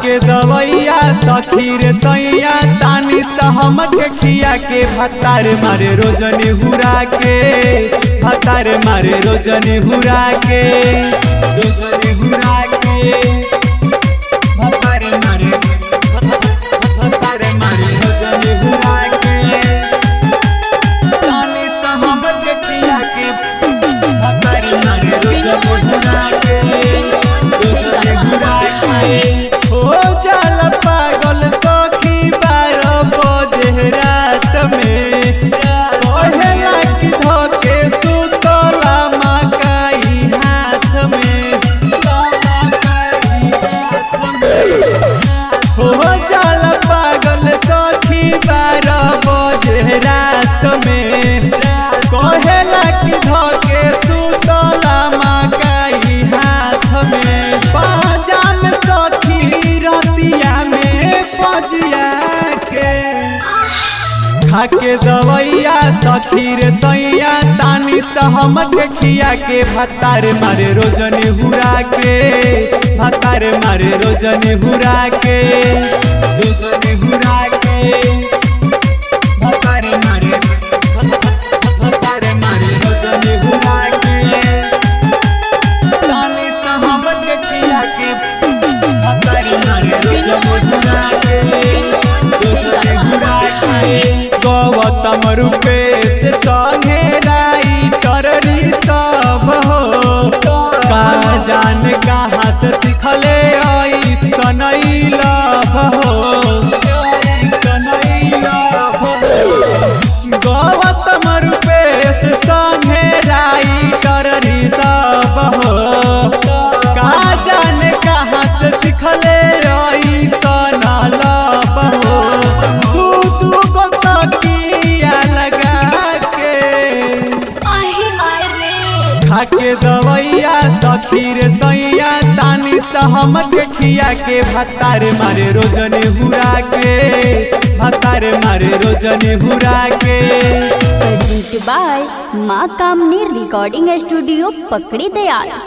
खाके दवैया सखी रे सैया तानी सहमक खिया के भतार मारे रोजनी हुरा के भतार मारे रोजनी हुरा के रोजनी हुरा के भतार मारे रोजनी हुरा के तानी सहमक खिया के भतार मारे रोजनी हुरा के रोजनी हुरा के हो जाल पागल सखी 12 बजे रात में कहेला कि धोके सुतला मकाई हाथ में हो जाल पागल सखी 12 बजे रात में कहेला कि धोके सुतला मकाई हाथ में पाजा में सखी रतिया में पजिया के खाके दवैया सखी रे सैया तानी सहमक खिया के भतार मारे रोजनी हुरा के भतार मारे रोजनी हुरा के रोजनी हुरा के भतार मारे रोजनी हुरा के तानी सहमक खिया के भतार मारे रोजनी हुरा के रोजनी हुरा के गौतम रूपेश संगे राई तरनी सब हो का जान कहाँ से सिखले ऐसन लभ हो गौतम रूपेश संगे राई तरनी सब हो का जान कहाँ से सिखले ऐसन लभ हो खाके दवैया सखी रे सैया तानी सहमक खिया के भतार मारे रोजनी हुरा के भतार मारे रोजनी हुरा के। प्रेजेंट बाय माँ कामनी रिकॉर्डिंग स्टूडियो पकड़ी दयाल।